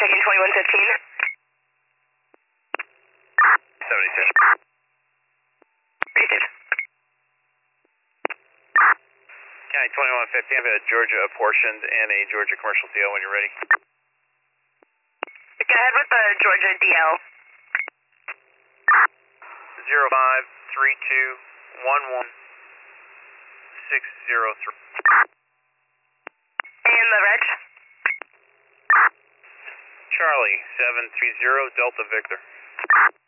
taking 2115. 76. Received. County 2115, I've got a Georgia apportioned and a Georgia commercial DL when you're ready. Go ahead with the Georgia DL. 053211 603. And the reg? Charlie 730 Delta Victor.